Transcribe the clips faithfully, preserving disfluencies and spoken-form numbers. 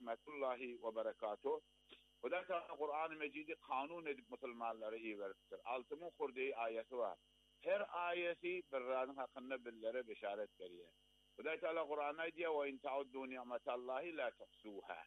rahmetullahi ve berekatuhu. Huda Teala Kur'an-ı Mecidi kanun edip Müslümanlara iyi vermiştir. Altımın kurduğu ayeti var. Her ayeti birradın hakkında billere beşaret veriyor. Huda Teala Kur'an'a diyor ve in ta'uddu ni'metallahi la tuhsuha.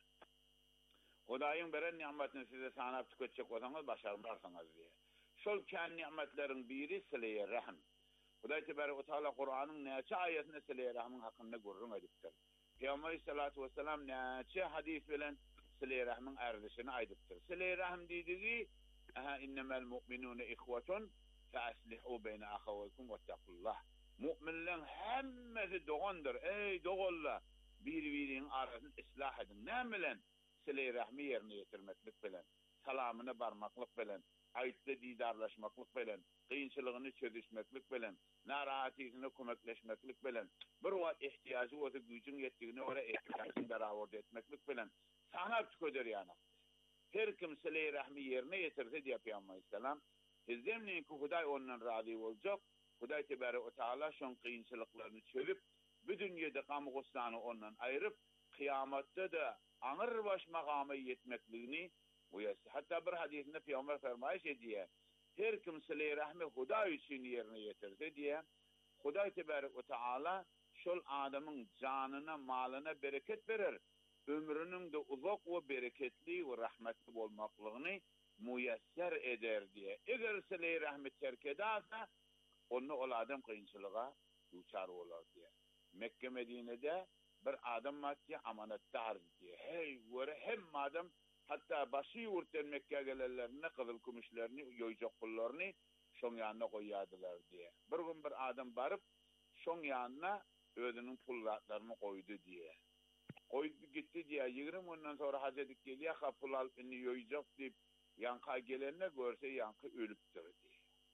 Hudayın veren nimetini size sanap tüketecek olsanız başarmazsınız diye. Şol kendi nimetlerin biri sileye rahm. Huda Teala Kur'an'ın neçe ayetine sileye rahmin hakkında gurrun ediptir. Peygamber Aleyhissalatu vesselam neçe hadis bilen sileye rahmin erdişini aydıptır. Sileye rahm dediği innemel mu'minune ihvetun fe aslihu beyne ahavaykum vettekullah. Müminlerin hemmesi doğandır. Ey doğulla bir-birinin arasını ıslah edin. Ne bilen? Sileye rahmi yerine getirmeklik bilen. Salamını barmaklık bilen. Ayıtlı didarlaşmaklık bilen. Kıyınçılığını çözüşmeklik bilen. Narahatisini kömekleşmeklik bilen. Bir vaat ihtiyacı olsa gücün yettiğini oraya ihtiyacını beraber etmeklik bilen. Sana tüködür yani. Her kim sileye rahmi yerine getirse diye Peygamber Aleyhisselam. Hizemliğin ki Huday ondan razı olacak. Huday Tebarek ve Teala şun kıyınçılıklarını çözüp bu dünyada kamgıstanı ondan ayırıp kıyamatta da anır baş makamı yetmekliğini uyası. Hatta bir hadisinde Peygamber fermayış ediyor. Her kim sileye rahmi Huday için yerine getirse diye Huday Tebarek ve Teala şol adamın canına malına bereket verir. Ömrünün de uzak ve bereketli ve rahmetli olmaklığını müyesser eder diye. Eğer sileye rahmet terk ederse onu ol adam kıyınçılığa duçar olur diye. Mekke Medine'de bir adam maddi amanettar diye. Hey, vere hem adam hatta başı yurtten Mekke'ye gelenlerine kızıl kumişlerini, yoyacak pullarını şon yanına koyadılar diye. Bir gün bir adam barıp şon yanına özünün pullarını koydu diye. Koydu gitti diye. Yigrim ondan sonra Hazreti geliyor, pul alıp inni yoyacak deyip yanka gelenine görse yankı ölüptür diye.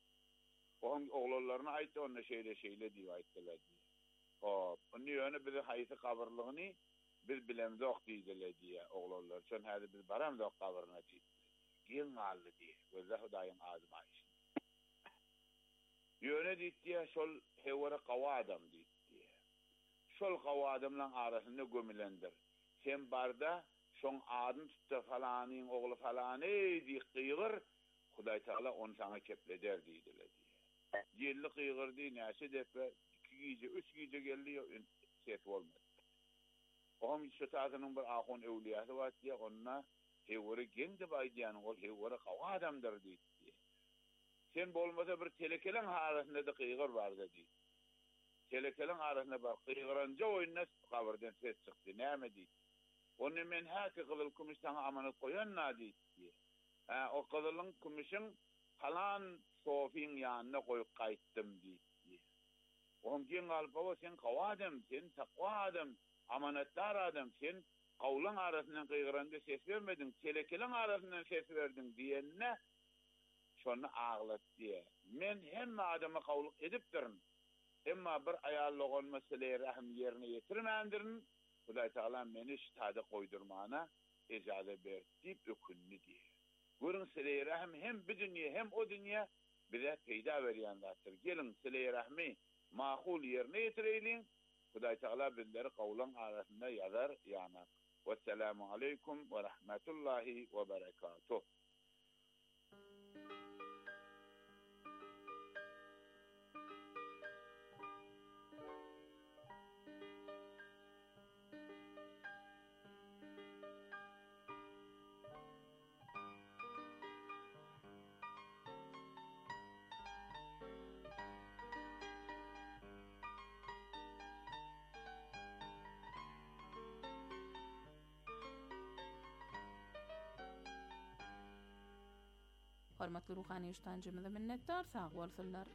Onun oğullarına ait onunla şeyle şeyle diye aittiler diye. O, onun yönü bizi hayısı kabırlığını biz bilemzok diydiler diye oğullar. Çön hadi biz baramzok kabırına diydiler. Gil mallı diye. Gözde Hudayın azma işin. Yönü deyit diye şol hevara kava adam deyit diye. Şol kava adamla arasında gömülendir. Sen barda şon adın tuttu falanın oğlu falanı diye kıyılır. Huday Teala onu sana kepleder diydiler diye. Yerli kıyılır diye neyse defa iki gece, üç gece geliyor set olmadı. Oğum şütatının bir ahun evliyatı var diye onunla hevara kendi baydiyanın ol hevara kava adamdır deyit diye. Sen bolmasa bir telekelen arasında da kıyılır vardı deyit. Telekelen arasında var. Kıyılınca oyununa kavardan ses çıktı. Neyme deyit. Onu men haki kılıl kumiş sana amanat koyan na deyit diye. Ha, o kılılın kumişin kalan sofin yanına koyup kayıttım deyit diye. Oğum gen alıp baba sen kava adam, sen takva adam, amanatlar adam, sen kavlan arasından kıyılınca ses vermedin, telekelen arasından ses verdin diyenine şonu ağlat diye. Men hem adama kavluk ediptirin. Emma bir ayarlık olmasıyla rahim yerine getirmendirin. Huday Teala meni şitada koydurmana icazet ver deyip ökünlü diye. Görün sile-i rahim hem bir dünya hem o dünya bize peyda veriyenlerdir. Gelin sile-i rahmi mahul yerine getirelim. Huday Teala bizleri kavlan arasında yazar yanar. Vesselamu aleyküm ve rahmetullahi ve berekatuh. Hormatly ruhani iştancımıza minnettar, sağ bolsunlar.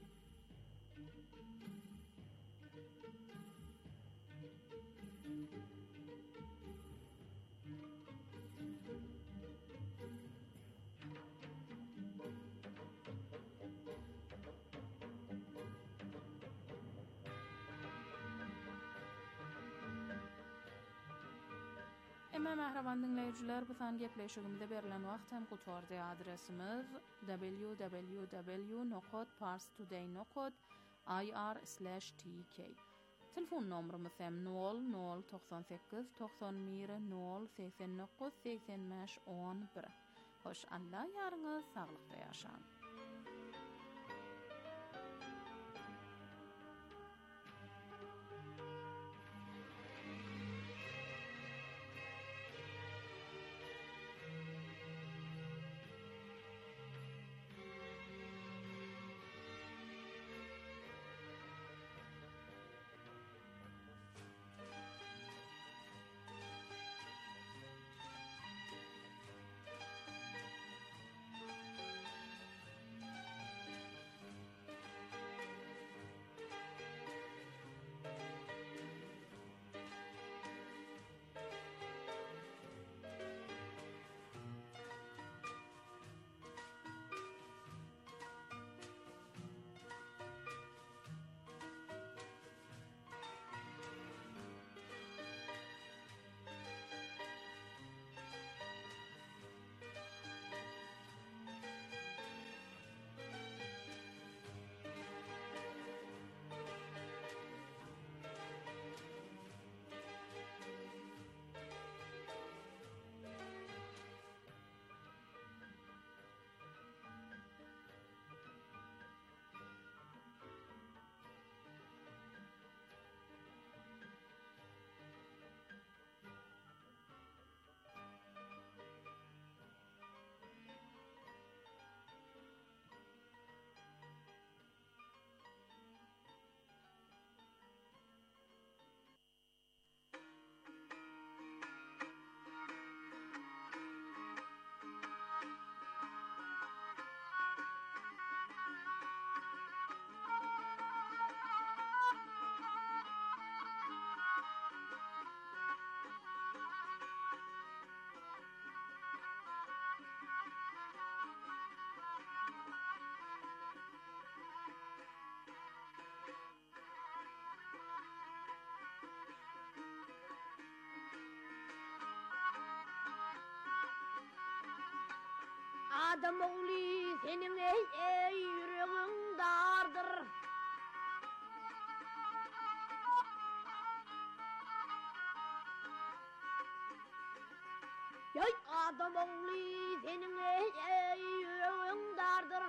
Emma mehraban dinleyiciler, bu san gepleşigimizde berilen wagt hem gutordy adresimiz w w w nokta parstoday nokta i r slash t k. Telefon nomrumuz hem nol nol doksan sekiz doksan bir nol seksen dokuz seksen beş on bir. Hoş Allah yarınız sağlıkla yaşan. Adam oğlu senin ey, ey yüreğin dardır. Yay adam oğlu senin ey, ey yüreğin dardır.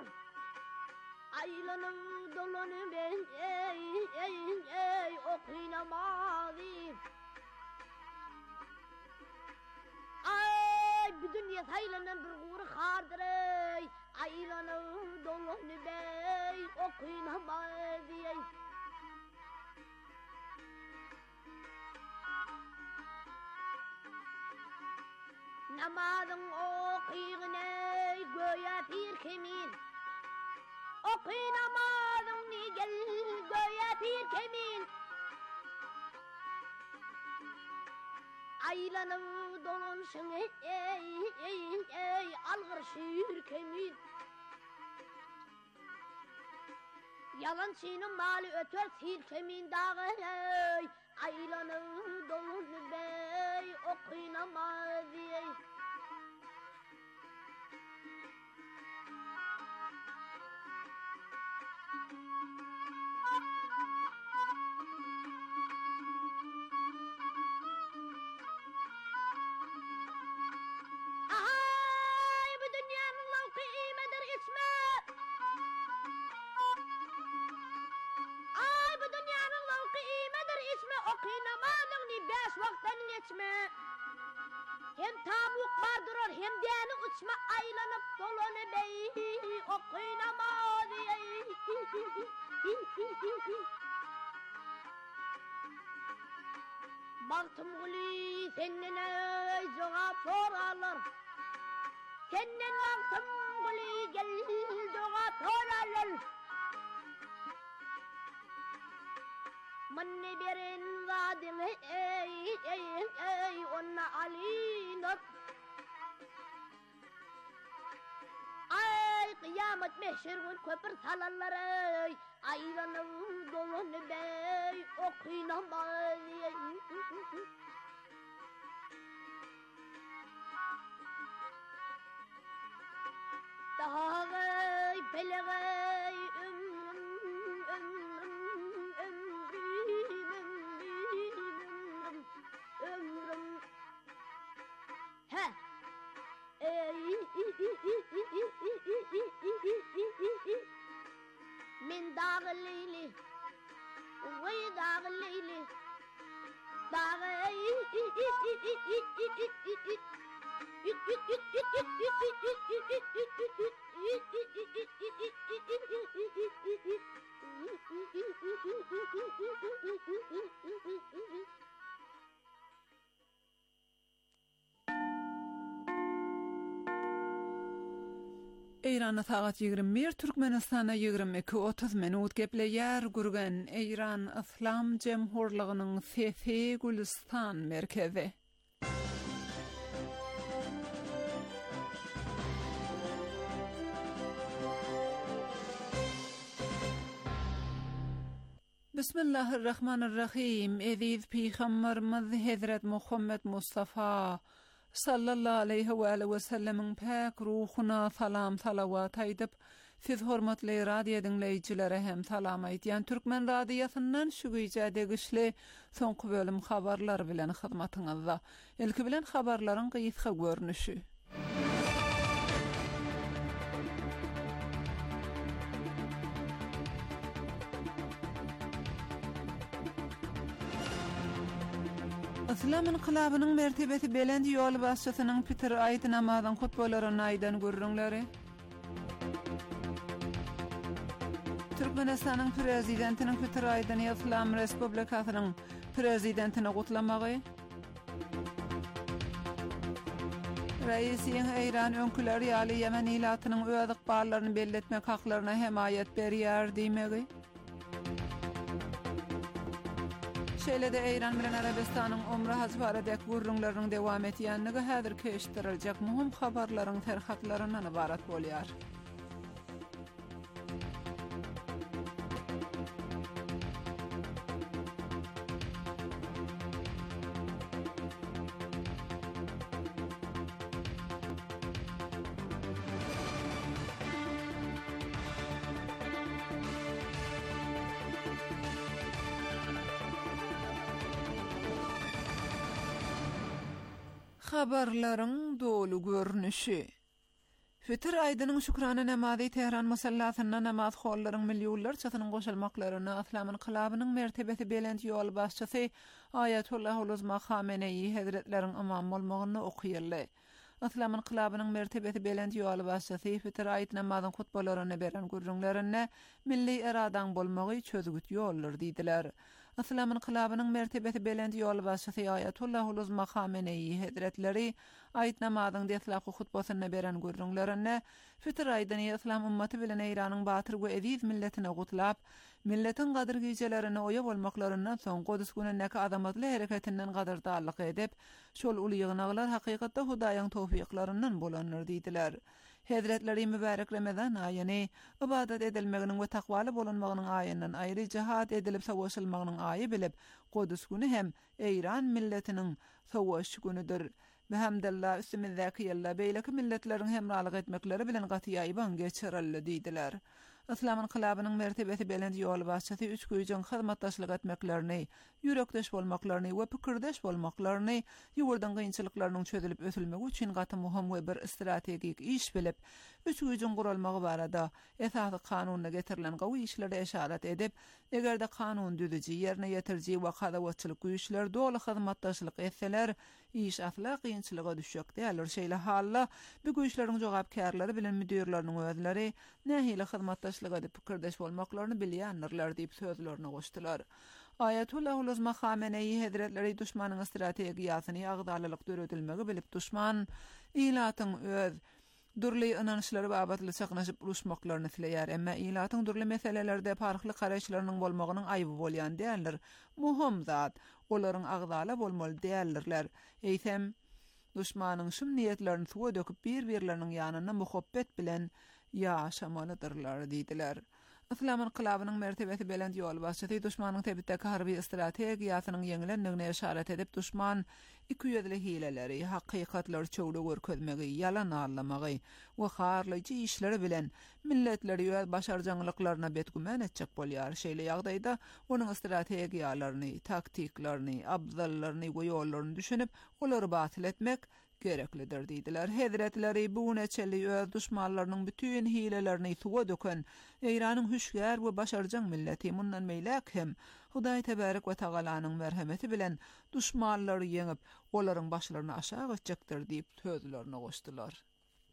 Aylanıp dolanıp ben ey ey ey okuyamazım. Ay bu dünya saylanan bir uğru kardır ey. Aylanıp dolanıp ey okuyamazım. Namazın okuyun ey göğe bir kemin. Okuyamazın ni gel göğe bir kemin. Aylanıp dolansın ey ey ey ey algır şiir kemin. Yalancının malı öter sil kemin dağı ey. Aylanıp dolanıp ey okuyamaz ey. Ay bu dünyanın lav kıymedir ismi. Ay bu dünyanın lav kıymedir ismi. Okuyanamadın ni beş vakten geçme. Hem tabuk vardırır hem deni uçma. Aylanıp dolanıp ey okuyamaz ey. Baktım guli senin ey cevap sorarlar. Senin baktım guli gel cevap sorarlar. Manne berin vadim ey ey ey onna alinat. Ay kıyamet meşhur gün köpür salarlar ey. Aylanıp dolanıp ey okuyamaz ey. Dağay belegay ömrüm ömrüm ömrüm من داغ الليل ويداغ الليل داغ İran saat yigirme bir, Türkmenistan'a yigirme iki otuz minut gepleyer gurgan İran İslam Cemhurluğu'nun Fethi Gülistan merkezi. Bismillahirrahmanirrahim. Aziz Peygamberimiz Hazret Muhammed Mustafa sallallahu aleyhi ve aleyhi ve sellemin pak ruhuna salam salavat aydıp, siz hormatly radio dinleyicilere hem salam aytýan Türkmen radiosynyň şu güýje degişli soňky bölüm habarlar bilen hyzmatyňyzda. Ilki bilen habarlaryň gysga görnüşi. İslam inqilabynyň mertebesi belend ýol başçysynyň Peter aýt namazyň hutbalaryny aýdan görüňleri. Türkmenistanyň prezidentiniň Peter aýdan İslam Respublikasynyň prezidentini gutlamagy. Raisiň Eýran öňküleri ýaly Yemen ilatynyň öz ykballaryny belletmek haklaryna hemayet berýär diýmegi. Şeýle-de Eýran bilen Arabistanyň umra hajbaradek gurrunlarynyň dewam etýänligi häzir keşdiriljek muhim habarlaryň terhatlaryndan ibarat bolýar. Habarlaryň dolu görnüşi. Fitr aýdynyň şükrana namazy Tehran masallasyna namaz hollaryň milýonlar çatynyň goşulmaklaryny Islam inqilabynyň mertebesi belend ýol başçysy Ayatullah Uluzma Khamenei Hazretleriň imam bolmagyny okuýarlar. Islam inqilabynyň mertebesi belend ýol başçysy Fitr aýt namazyň hutbalaryny beren gurrunlaryna milli iradaň bolmagy çözgüt ýollar diýdiler. Islam inqilabynyň mertebesi belend ýol başçysy Ayatullah Uluzma Khamenei Hazretleri aýt namazyň deslapy hutbasyny beren gurrunlaryna Fitr aýdyny Islam ummaty bilen Eýranyň batyr we eziz milletine gutlap, milletin gadyr gijelerini oýa bolmaklaryndan soň Godus günündäki adamatly hereketinden gadyrdarlyk edip, şol uly ýygnalar hakykatda Hudaýyň tawfiqlaryndan bolanlar diýdiler. Hazretleri mübarek Ramazan aýyny ibadat edilmeginiň we takwaly bolanmagynyň aýyndan aýry jihad edilip sowuşylmagynyň aýy bilip, Godus günü hem Eýran milletiniň sowuş günüdür. Bihamdillah üstümizdäki ýylla beýleki milletleriň hemralyk etmekleri bilen gaty ýaýban geçirildi diýdiler. Islam inqilabynyň mertebesi belend ýol başçysy üç güýjüň hyzmatdaşlyk etmeklerini, ýürekdeş bolmaklaryny we pikirdeş bolmaklaryny, ýurdan gynçylyklarynyň çözülip ötülmegi üçin gaty muhim we bir strategik iş bilip, üç güýjüň gurulmagy barada esasy kanunyna getirilen gowy işlere eşarat edip, egerde kanun düzüji ýerine ýetirji we hadawatçylyk güýçler dolu hyzmatdaşlyk etseler, iş ahlak gynçylyga düşjek däler. Şeýle halla bu güýçleriň jogapkärleri bilen müdirleriniň özleri nähili hyzmatdaşlyk edip pikirdeş bolmaklaryny bilýänler diýip sözlerini goşdylar. Ayatullah Uluzma Khamenei Hazretleri düşmanyň strategiýasyny agdalylyk döredilmegi bilip düşman ilatyň öz durly inançlary babatly çaknaşyp uruşmaklaryny tileýär, emma ilatyň durly meselelerde farkly garaşlarynyň bolmagynyň aýby bolýan däller. Muhim zat olaryň agdaly bolmaly däldirler. Eýsem düşmanyň şu niýetlerini suwa döküp bir-birleriniň ýanyna muhabbet bilen ýaşamalydyrlar diýdiler. Islam inqilabynyň mertebesi belend ýol başçysy düşmanyň tebitdäki harby strategiýasynyň ýeňilendigine eşaret edip, düşman iki ýödli hileleri, hakykatlar çöwre görkezmegi, ýalan allamagy we harlyjy işleri bilen milletleri ýöz başarjanyklaryna betgümen etjek bolýar. Şeýle ýagdaýda onuň strategiýalaryny, taktiklaryny, abzallaryny we ýollaryny düşünip, olary batyl etmek gereklidir diýdiler. Hedretleri bu neçeli öz düşmanlarynyň bütün hilelerini suwa döken Eýranyň hüşgär we başarjak milleti mundan meýlek hem Hudaý tebarak we tagalanyň merhameti bilen düşmanlary ýeňip olaryň başlaryny aşağı geçecekdir diýip sözlerini goşdylar.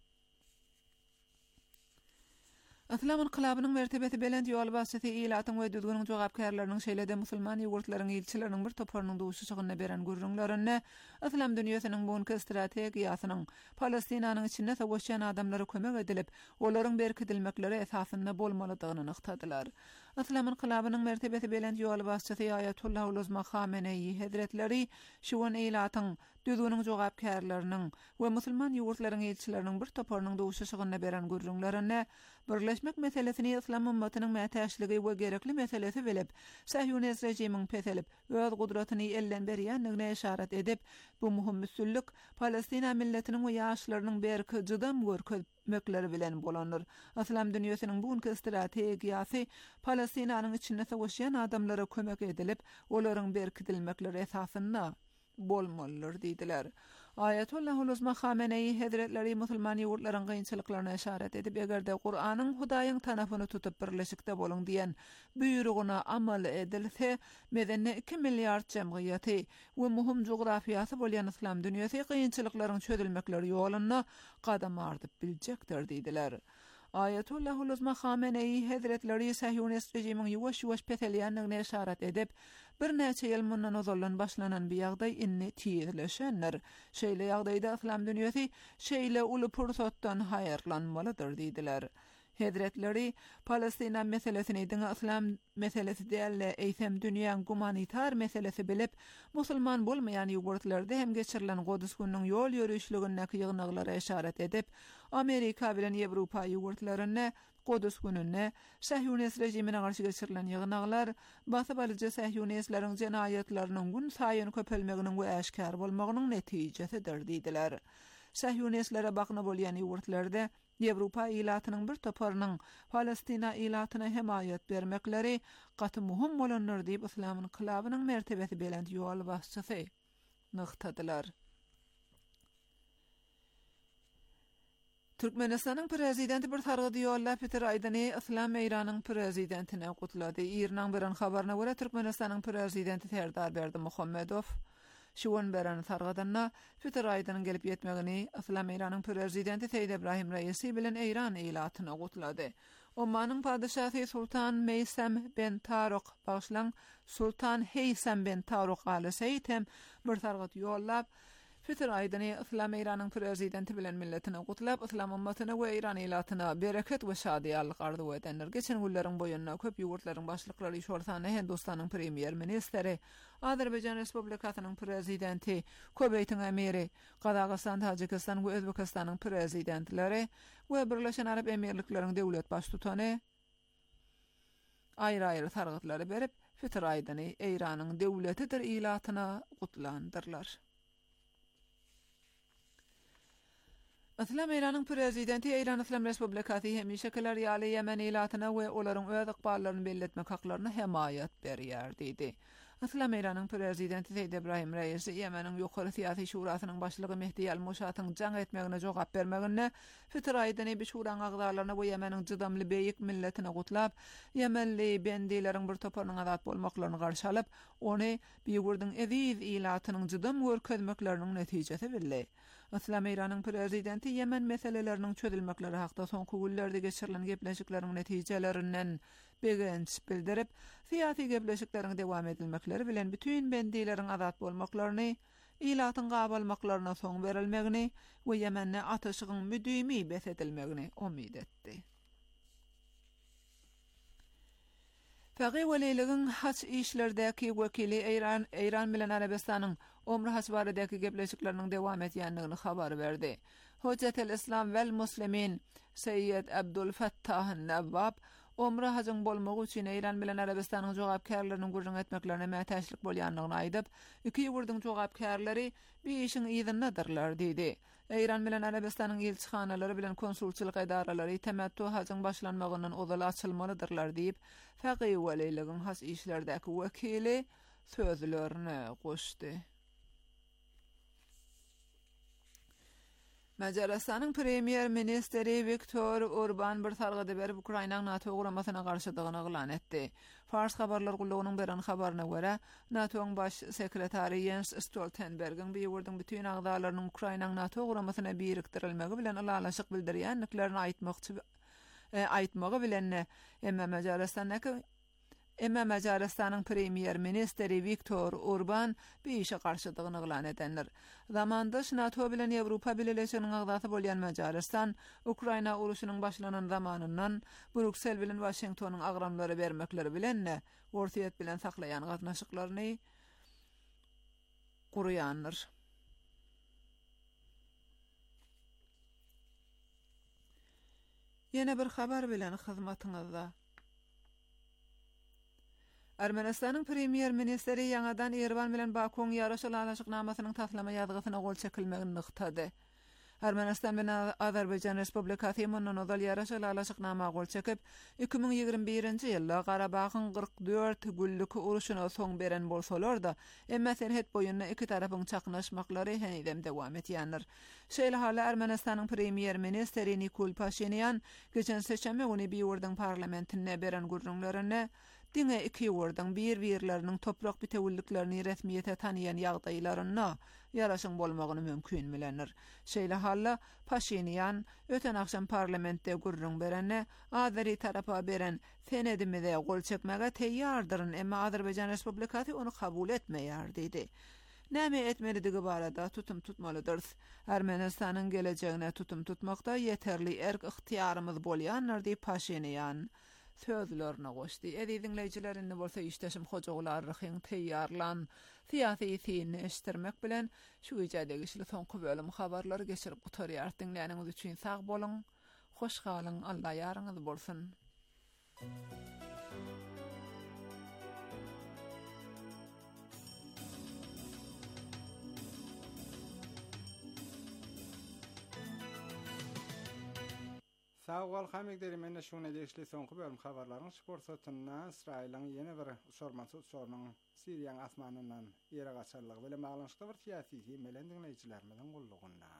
Islam inqilabynyň mertebeti belend ýol basty ýylatyň we düzgüniň jogapkärleriniň şeýlede musulman ýurtlaryň ilçileriniň bir toparynyň dowuşy çygyna beren gurrunlaryny Islam dünýäsiniň buňky strategiýasynyň Palestinanyň içinde sowuşan adamlara kömek edilip, olaryň berkidilmekleri esasynda bolmalydygyny nyktadylar. Islam inqilabynyň mertebeti belend ýol basty Ayatullah Uluzma Khamenei Hazretleri şuwan ýylatyň düzgüniň jogapkärleriniň we musulman ýurtlaryň ilçileriniň bir toparynyň dowuşy çygyna beren gurrunlaryny birleşmek meselesini İslam ümmetiniň mätäşligi we gerekli meselesi bilip, Sahyonist rejimiň peselip, öz gudratyny elden berýändigine işaret edip, bu muhim mesellik Palestina milletiniň we ýaşlarynyň berki jydam görkezmekleri bilen bolanır. Islam dünýäsiniň buňky strategiýasy Palestinanyň içinde sowuşan adamlara kömek edilip, olaryň berkidilmekleri esasynda bolmalydyr diýdiler. Ayatullah Uluzma Khamenei Hazretleri musulman ýurtlaryň gynçylyklaryna işaret edip, egerde Qur'anyň Hudaýyň tanabyny tutup birleşikde boluň diýen buýruguna amal edilse, medenne iki milliard jemgyýeti we muhim jografiýasy bolýan Islam dünýäsi gynçylyklaryň çözülmekleri ýoluna gadam ardyp biljekdir diýdiler. Ayatullah Uluzma Khamenei Hazretleri Sahyonist rejimiň ýuwaş-ýuwaş peselýändigine işaret edip, bir näçe ýyl mundan ozallan başlanan bir ýagdaý inni tiyirleşenler. Şeýle ýagdaýda Islam dünýäsi şeýle uly pursatdan haýyrlanmalydyr diýdiler. Hazretleri Palestina meselesini diňe Islam meselesi diýerler, eýsem dünýäň gumanitar meselesi bilip, musulman bolmaýan ýurtlarda hem geçirilen Godus günüň ýol ýürüşligindäki ýygnaklara işaret edip, Amerika bilen Ýewropa ýurtlaryny Godus gününe Sahyonist rejimine garşy geçirilen ýygnaklar basyp alyjy Sahyonistlaryň jenaýatlarynyň gün saýyn köpelmeginiň we äşkär bolmagynyň netijesidir diýdiler. Sahyonistlara bakna bolýan ýurtlarda Ýewropa ýylatynyň bir toparynyň Palestina ýylatyna hemaýat bermekleri gaty muhim bolanlar diýip Islam inqilabynyň mertebeti belend ýol basçysy nyktadylar. Türkmenistanyň prezidenti bir targydy ýolla Peter Aydany Islam Eýranyň prezidentine gutlady. Iranyň beren habaryna görä Türkmenistanyň prezidenti Serdar Berdimuhammedow şuwan beren targadanna Peter Aydanyň gelip ýetmegini Islam Eýranyň prezidenti Seýid Ibrahim Raisi bilen Eýran ýylatyna gutlady. Omanyň padşahy Sultan Meysam ben Taruk başlan Sultan Heysam ben Taruk aly Seýtem bir targaty ýollap Peter Aydany Islam Eýranyň prezidenti bilen milletine gutlap, Islam ummatyna we Eýran ýylatyna bereket we şadyýarlyk ardy edenler. Geçen günleriň boýundan köp ýurtlaryň başlyklary Şortany Hindistanyň premier ministeri, Azerbaýjan Respublikasynyň prezidenti, Köbeytiň emiri, Qazaqstan, Tajikistan we Özbekistanyň prezidentleri we Birleşen Arap Emirlikleriň döwlet baş tutany aýry-aýry targatlary berip, Peter Aydany Eýranyň döwletidir ýylatyna gutlandyrlar. Islam Eýranyň prezidenti Eýran Islam Respublikasy hemişekeler ýaly Yemen ýylatyna we olaryň öz ykballaryny belletmek haklaryna hemaýat berýär diýdi. Islam Eýranyň prezidenti Seýid Ibrahim Raisi Yemeniň ýokary syýasy şurasynyň başlygy Mehdi al-Mushatyň jaň etmegine jogap bermegine Peter Aydany bu şuraň agdalaryna we Yemeniň jydamly beýik milletine gutlap, Yemenli bendileriň bir toparynyň azat bolmaklaryny garşy alyp, ony biýgurdyň eziz ýylatynyň jydam görkezmekleriniň netijesi bildi. Islam Eýranyň prezidenti Yemen meseleleriniň çözülmekleri hakda soňky günlerde geçirilen gepleşikleriň netijelerinden begenç bildirip, syýasy gepleşikleriň dewam edilmekleri bilen bütün bendileriň azat bolmaklaryny, ýylatyň gabalmaklaryna soň berilmegini we Yemenne ataşygyň müdimi besedilmegini umid etdi. Faqih weliligiň haç işlerdäki wekili Eýran Eýran bilen Arabistanyň Umra haç baradaky gepleşikleriniň dewam etýändigini habar berdi. Hojjatul Islam vel Muslimin Seyyid Abdul Fattah Nawwab Umra haçyň bolmagy üçin Eýran bilen Arabistanyň jogapkärleriniň gurrun etmeklerine mätäçlik bolýanlygyny aýdyp, iki ýurduň jogapkärleri bir işiň ýygyndadyrlar diýdi. Eýran bilen Arabistanyň elçixanalary bilen konsulçylyk edaralary temättü haçyň başlanmagyndan ozal açylmalydyrlar diýip, faqih weliligiň has işlerdäki wekili sözlerini goşdy. Macaristanyň premier ministeri Viktor Orban bir targada berip Ukrainaň NATO guramasyna garşydygyny elan etdi. Fars habarlar gullugynyň beren habaryna görä, NATO'ň baş sekretary Jens Stoltenberg'in bir ýurdun bütün agdalarynyň Ukrainaň NATO guramasyna birikdirilmegi bilen alalaşyk bildirýänliklerini aýtmakçy e, aýtmagy bilen emma Macaristanyň Emma Macaristanyň premier ministeri Viktor Orban bir işe garşydygyny elan edenler. Zamandaş NATO bilen Ýewropa Birleşiginiň agdaty bolýan Macaristan, Ukraina uruşynyň başlanan zamanyndan Brüksel bilen Washingtonyň agramlary bermekleri bilen ortaýet bilen saklaýan gatnaşyklaryny gurýanlar. Ýene bir habar bilen hyzmatyňyzda. Ermenistanyň premier ministeri ýangadan Erwan bilen Bakuň ýaraşyk alaşyknamasynyň taslama ýazgysyna gol çekilmegini nykdady. Ermenistan bilen Azerbaýjan Respublikasy mundan ozal ýaraşyk alaşyknama gol çekip iki bin ýigirme birinji ýylda Garabagyň kırk dört günlük uruşyna soň beren bolsalar-da, emma serhet boýundan iki tarapyň çaknaşmaklary henüzem dowam etýändir. Şeýle hala Ermenistanyň premier ministeri Nikol Pashinyan geçen seçeme güni bir ýurdun parlamentine beren gurrunlaryny diňe iki ýurduň bir-birleriniň toprak bitewilliklerini resmiýete tanıyan ýagdaýlaryna ýaraşyň bolmagyny mümkin bilenir. Şeýle halla Pashinyan öten akşam parlamentde gurrun berenne Azeri tarapa beren senedimize gol çekmege teýýardyryn, emma Azerbaýjan Respublikasy onu kabul etmeýär diýdi. Näme etmelidigi barada tutum tutmalydyr. Ermenistanyň gelejegine tutum tutmakda ýeterli erk ihtiýarymyz bolýanlar diýip Pashinyan sözlerine goşdy. Edi dinleyijilerini bolsa işdeşim hojaglar ryhyň teýýarlan syýasy ýetini eşitdirmek bilen şu ýerde geçili soňky bölüm habarlary geçirip gutarýar. Dinleýäniňiz üçin sag bolun, hoş galyň, Allah ýarňyz bolsun. Sağol hamigderi menne şuna deşli soňky bölüm habarlaryň sport satynda İsraýlyň ýene bir sormansy sorunyň Siriýanyň asmanyndan ýere gaçarlygy bilen baglanşykda bir syýasy melen dinleýijilerimiziň gullugynda.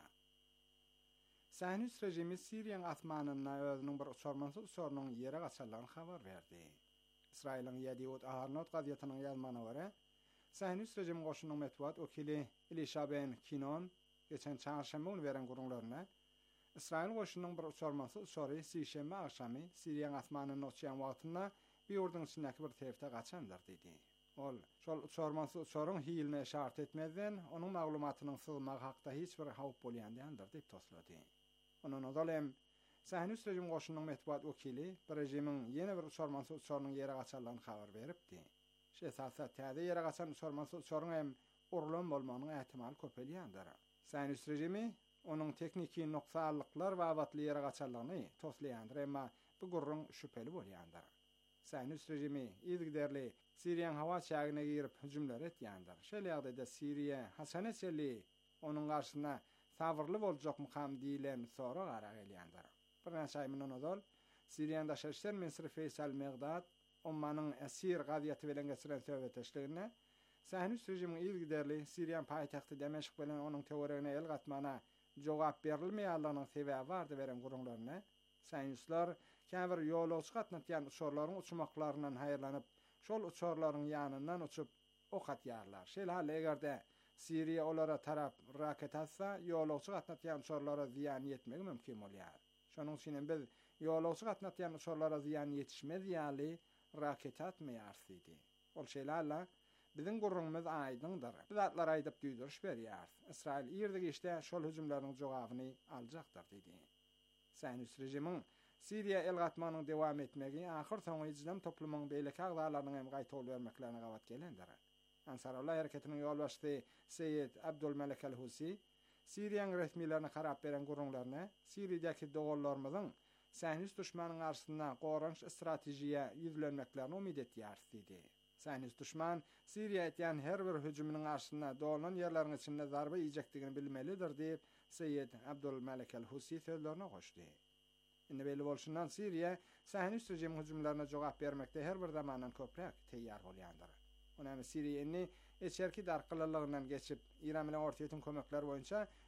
Saýnus rejimi Siriýanyň asmanyndan özüniň bir sormansy sorunyň ýere gaçarlygyny habar berdi. İsraýlyň Yediot Aharnot gazetynyň ýazmagyna görä, Saýnus rejimi goşunyň metbuat okili Elisha Ben Kinon geçen çarşamba günü beren gurulmaryna İsrail goşunyň bir sormansy sory sişeme akşamy Siriýanyň asmanyny oçyan wagtynda bir ýurdun içindäki bir teripde gaçandyr diýdi. Ol şol sormansy soruň hiýilme şart etmezden onuň maglumatynyň sygmagy hakda hiç bir hawp bolýandyr diýip toslady. Onuň odalem Saýnus rejimi goşunyň metbuat okili bir rejimiň ýene bir sormansy sorunyň ýere gaçarlygyny habar beripdi. Şeýsasa täze ýere gaçan sormansy soruň hem urulum bolmanyň ähtimal köpelýändir. Saýnus rejimi onun tekniki noksallıklar ve avatlı yere gaçarlygyny toslaýandyr, emma bu gurrun şüpheli bolýandyr. Saýnus rejimi ýygderli Siriýanyň hawa şäherine girip hüjümler etýändir. Şeýle ýagdaýda Siriýa Hasan Eseli onuň garşyna sabırly boljak mukam diýilen sora gara gelýändir. Bir näçe aý mundan ozal Siriýanyň Daşary işler ministri Feysal Megdad ummanyň esir gaziýaty bilen geçiren söhbetleşigine Saýnus rejimiň ýygderli Siriýanyň paýtagty Demeşk bilen onuň teoriýasyna el gatmana jogap berilmeýärliginyň sebäbi bardy beren gurulmaryna saýnyslar käbir ýolagçy gatnatýan uçurlaryň uçmaklarynyň haýyrlanyp şol uçurlaryň ýanyndan uçup ok atýarlar. Şeýle hal egerde Siriýa olara tarap raket atsa ýolagçy gatnatýan uçurlara ziýan ýetmegi mümkin bolýar. Şonuň üçin biz ýolagçy gatnatýan uçurlara ziýan ýetişmez ýaly raket atmaýar diýdi. Ol şeýle hal bizim gurrunymyz aýdyndyr. Biz atlar aýdyp düýdüriş berýär. İsrail ýerdigi işte şol hüjümleriň jogabyny aljakdyr diýdi. Saýnus rejimiň Siriýa el gatmanyň dowam etmegi ahir soňy ýyjlam toplumyň beýleki agdalarynyň hem gaýtaly bermeklerine gawat gelendir. Ansarullah hareketiniň ýolbaşçy Seyyid Abdulmalek el-Husi Siriýanyň resmiýetlerini garap beren gurrunlaryna Siriýadäki dogullarymyzyň Saýnus düşmanyň garşysynda goranç stratejiýa ýüzlenmeklerini umyt etýär diýdi. Saýnus düşman Siriýa etýän her bir hüjüminiň garşysynda dolanan ýerleriň içinde zarba ýejekdigini bilmelidir diýip Seyyid Abdulmalek el-Husi sözlerine goşdy. Indi belli bolşundan Siriýa Saýnus rejimiň hüjümlerine jogap bermekde her bir zamandan köprek teýýar bolýandyr. Onamy Siriýa inni eçerki darqylylygyndan geçip İran bilen ortaýetiniň kömekleri boýunça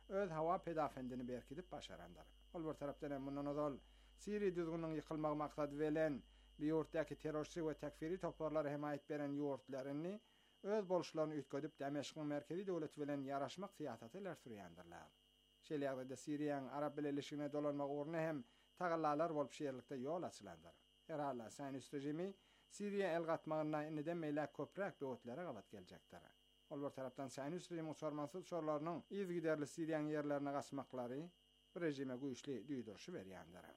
öz hawa pedafendini berkidip başaranlar. Ol bir tarapdan hem mundan ozal Siriýa düzgünliği ýykylmagy maksat bilen bir ýurtdaky terrorçy we tekfiri toplarlara himayet beren ýurtlaryny öz boluşlaryny üýtgedip Dameşkyň merkezi döwleti bilen ýaraşmak syýasatylar sürýändirler. Şeýle-de Siriýanyň Arab bileşigine dolanmak uğruna hem tagallalar bolup şeýerlikde ýol açylandyr. Herhalde Saýnus rejimi Siriýa el gatmagyna inide meýle köprek döwletlere galat geljekdir. Ol bir tarapdan Saýnus rejimi sormansyz sorlarynyň izgiderli Siriýanyň ýerlerine gaçmaklary bir rejime güýçli düýdürşi berýändir.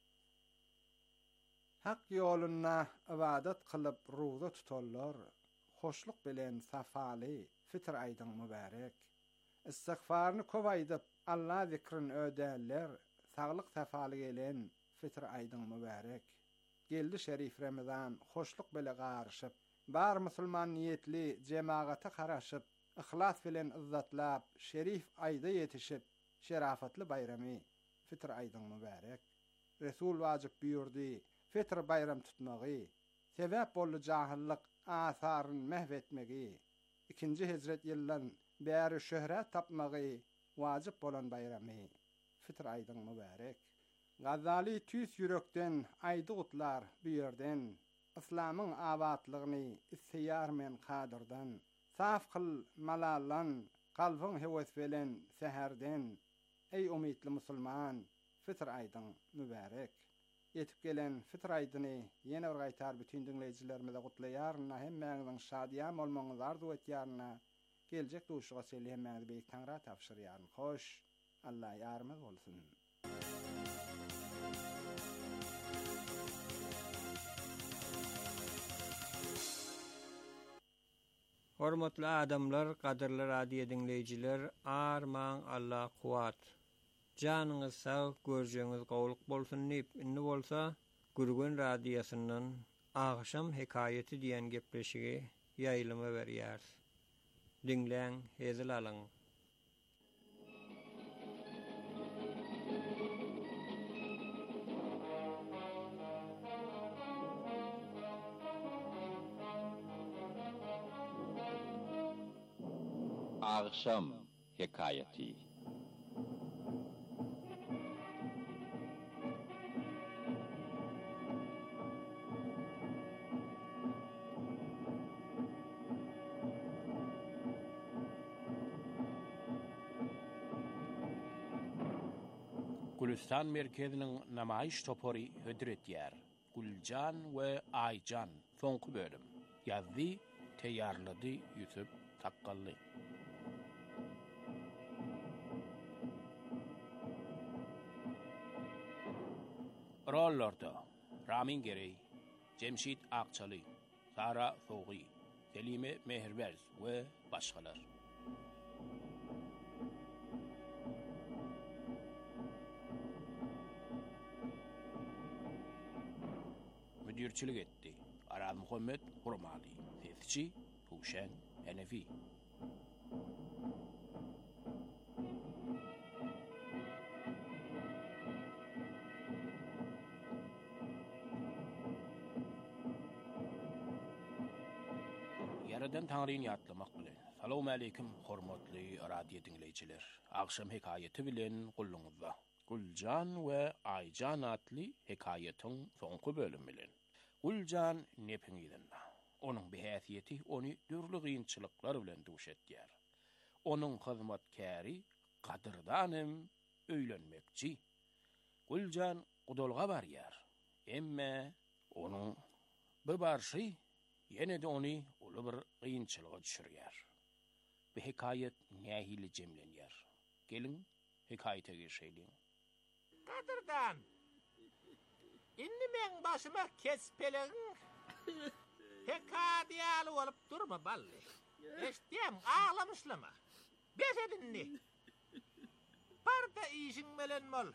Hak ýoluna ibadat kılıp ruza tutarlar. Hoşluk bilen safaly fitr aýdyň mübarek. Istigfaryny köp aýdyp Allah zikrini öderler. Saglyk safaly gelen fitr aýdyň mübarek. Geldi şerif Ramazan hoşluk bilen garşyp, bar musulman niýetli jemaata garaşyp, ihlas bilen izzatlap, şerif aýda ýetişip, şerafatly bayramy fitr aýdyň mübarek. Resul wajyp buyurdy. Fitr bayram tutmagy, sebäp bolly jahillik asaryny mehwetmegi, ikinji hicret ýyllaryň bäri şöhret tapmagy wajyp bolan bayramy. Fitr aýdyň mübarek. Gazali tüs ýürekden aýdy gutlar bu ýerden, islamyň awatlygyny isýar men kadyrdan, saf kıl malalan, kalbyň hewes bilen seherden. Ey umytly musulman, fitr aýdyň mübarek. Yetip gelen fitr aýdyny ýene bir gaýtar bütün dinleýijilerimize gutlaýarna hem meňiň şadýam bolmagyňyzy arzu etýärna geljek duşuga selhem meňiň beýik Taňra tapşyrýaryn. Hoş, Allah ýarymyz bolsun. Hormatly adamlar, gadyrly radio dinleýijiler, arman Allah kuwat. Janyňyz sag, görjeňiz gowluk bolsun nip inni bolsa, Gürgün radiosynyň Agşam hekaýeti diýen gepleşigi ýaýlyma berýär. Dinleň, hezil alyň. Agşam hekaýeti. Gülistan merkeziniň namaýyş topary hödretýär. Guljan we Aýjan soňky bölüm. Ýazdy, teýýarlady Ýusuf Takkally. Rollarda Ramin Gerey, Cemşit Akçaly, Sara Soğuy, Selime Mehrbez we başgalar. Müdürçilik etdi Araz Muhammed Hurmali, sesçi Huşen Enefi. Yaradan Taňryny ýatlamak bilen. Salamu alaykum hormatly radio dinleýijiler. Agşam hekaýeti bilen gulluňyzda. Guljan we Aýjan atly hekaýetyň soňky bölümi bilen. Guljan nepiňizinde. Onuň behäsiýeti ony dürli gynçylyklar bilen duş etýär. Onuň hyzmatkäri gadyrdanym öýlenmekçi. Guljan gudolga barýar. Emme onuň bu barşy ýene de ony uly bir gynçylyga düşürýär. Bu hekaýet nähili jemlenýär. Gelin hekaýete geçeýin. Gadyrdan. Indi men başyma kespelegiň hekaýaty bolup durma balli. Eşdem ağlamışlama. Besedinni. Barda işiň bilen bol.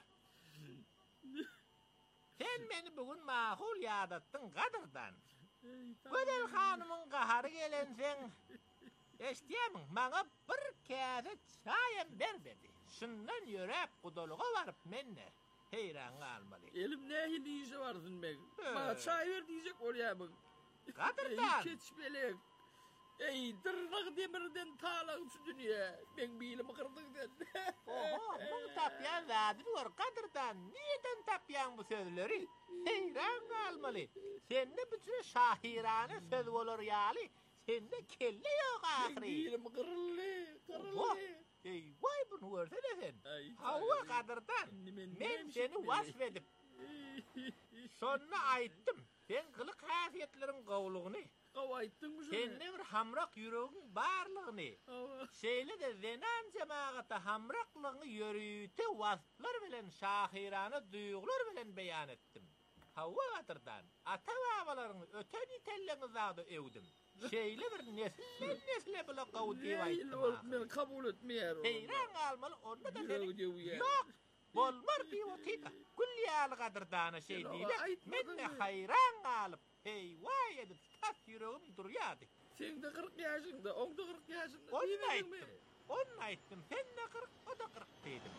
Sen meni bugün mahul ýadatdyň gadyrdan. Gödel hanymyň gahary gelen sen. Eşdem maňa bir käse çaýam berbedi. Şundan ýörep gudoluga baryp menne heyran galmaly. Elim nähili işe barsın bek. Maňa çaý ber diýjek bolýarmyň. Gadyrdan. Keçmeli. Ey tırnak demirden talan şu dünya. Ben bilim kırdık den. Oho, bu tapyan zadı var kadırdan. Niyeden tapyan bu sözleri? Heyran almalı. Sende bütün şahirane söz olur yali. Sende kelle yok ahri. Ben bilim kırıllı, kırıllı. Ey vay bunu görsene sen. Hava kadırdan. Men seni vasfedip. Sonra aytdım. Sen kılık hasiyetlerin qavluğunu. Qavayttın mı şunu? Sende bir hamrak yüreğin barlığını. Şeyle de zenan cemaatı hamraklığını yürüyüte vasflar bilen şahirane duygular bilen beyan ettim. Hava kadırdan. Ata babalarını öte nitellerini zadı evdim. Şeyle bir nesille nesille bile qavdiye ayttım. Ben kabul etmiyorum. Heyran almalı onda da seni. Yok. Bolmar ki otita. Kulliyal kadırdana şey değil. Menne hayran alıp. Hey vay edip tas yüreğim duruyordu. Sen de kırk yaşında, on da kırk yaşında. Onu ayttım. Onu ayttım. Sen de kırk, o da kırk dedim.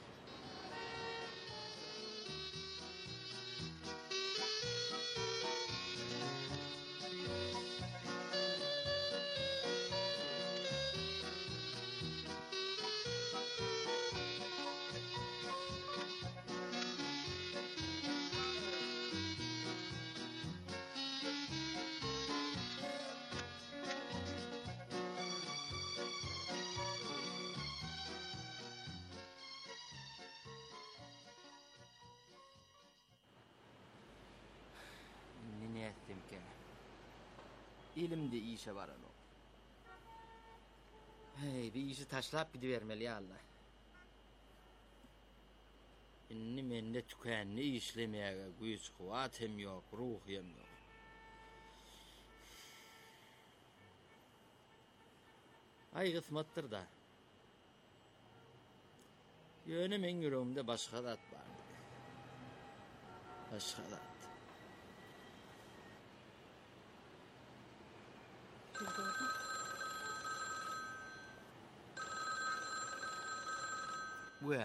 Elimde işe var onu. Hey, bir işi taşlap gidivermeli ya Allah. Inni mende tükenli işlemeye güç kuvvetim yok, ruhim yok. Ay kısmattır da. Yönemin yüreğimde başka dat vardı. Başka dat. Ve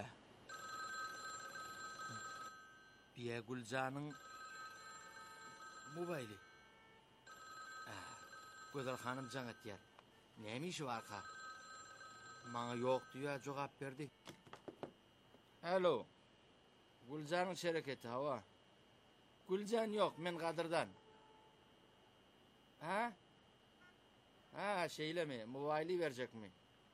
Biye Gülcan'ın mobayli. Ah, Güzel hanım can etiyar. Neymiş var ka? Bana yok diyor, cevap verdi. Alo. Gülcan'ın şirketi hava. Gülcan yok, men Kadır'dan. Ha? Ha, şeyle mi? Mobayli verecek mi?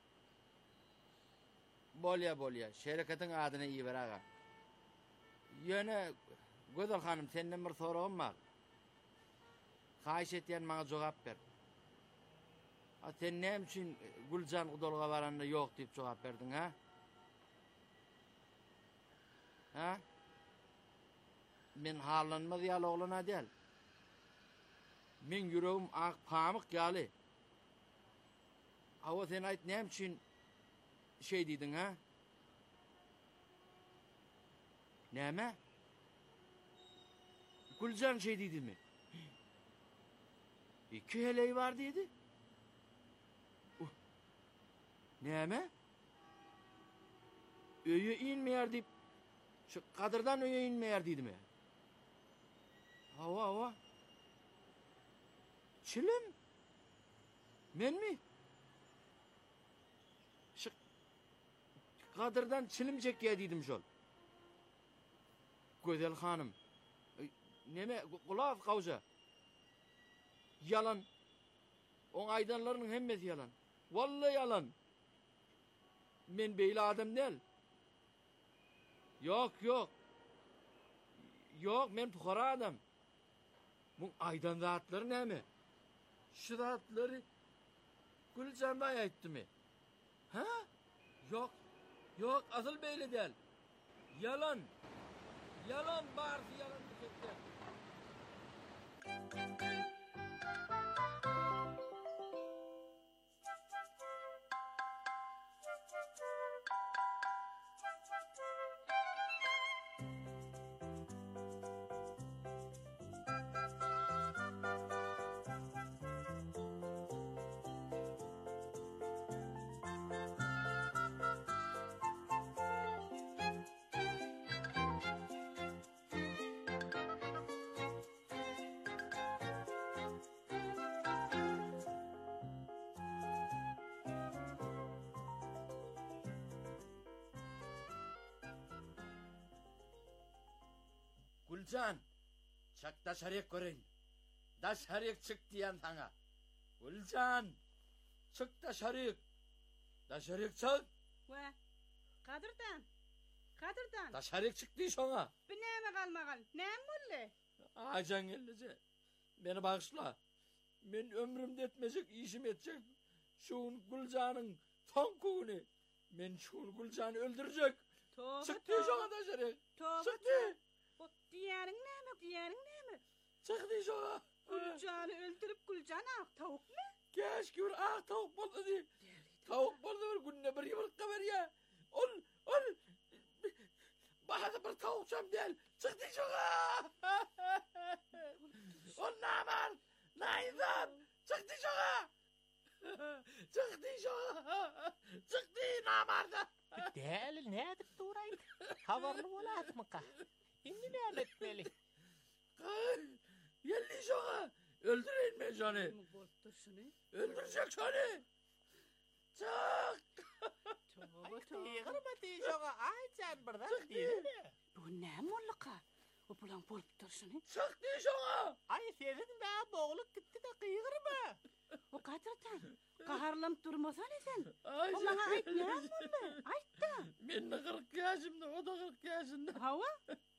Bolya bolya. Şirketin adını iyi ver ağa. Yöne, Güzel hanım senden bir sorağım var. Kayiş etiyen bana cevap ver. Ha, sen ne için Gülcan Kudolga varanında yok deyip cevap verdin ha? Ha? Men harlanma diyal oğluna değil. Men yüreğim ak pamuk yali. Hava sen ait ne için şey dedin ha? Neme? Gülcan şey dedi mi? İki heleyi var dedi. Uh. Neme? Öye inmeyer deyip şu Kadır'dan öye inmeyer dedi mi? Hava hava. Çilim? Men mi? Şu Kadır'dan çilim çekiyor dedim şol. Güzel hanım. Neme kulağız kavca. Yalan. On aydanların hemmesi yalan. Vallahi yalan. Men beyli adam değil. Yok yok. Yok men fukara adam. Bu aydan zatları ne mi? Şu zatları Gülcan'da ayıttı mı? Ha? Yok. Yok asıl beyli değil. Yalan. Yalan bağırdı yalan diyecekler. Gülcan, çık da şarık görün. Da şarık çık diyen sana. Gülcan, çık da şarık. Da şarık çık. Ve, Kadırdan, Kadırdan. Da şarık çık diye şuna. Bir neyme kalmagal, neyme mulle? Aycan geldi. Beni bağışla. Ben ömrümde etmeyecek işim edecek. Şun Gülcan'ın son kuvunu. Ben şun Gülcan'ı öldürecek. Tövbe Çık diye şuna da şarık. Tövbe Çık diye. O diğerin neyme, diğerin neyme? Çık diye şuna. Gülcan'ı öldürüp Gülcan'ı ak tavuk mu? Keşke bir ah tavuk buldu diye. Tavuk buldu bir günde bir yumruk kamer ya. Ol, ol. Bana bir tavuk çam değil. Çık diye şuna. Ol namar. Naizam. Çık diye şuna. Çık diye şuna. Çık diye namarda. Değil, ne edip duraydı? Havarlı olat mı ka? Şimdi ne etmeli? Yelli şuna. Öldüreyim mi Johnny? Öldürecek Johnny. Çık. Tövbe tövbe. Yığırma diye şoğa aycan birden değil mi? Bu ne mullaka? O bulan bolup dursun. Çık diye şuna. Ay senin daha boğulup gitti de kıyırma. O Kadırdan, kaharlanıp durmasan sen. Ay, O bana ait ne mulle? Ait da. Ben de kırk yaşımda, o da kırk yaşında. Hava?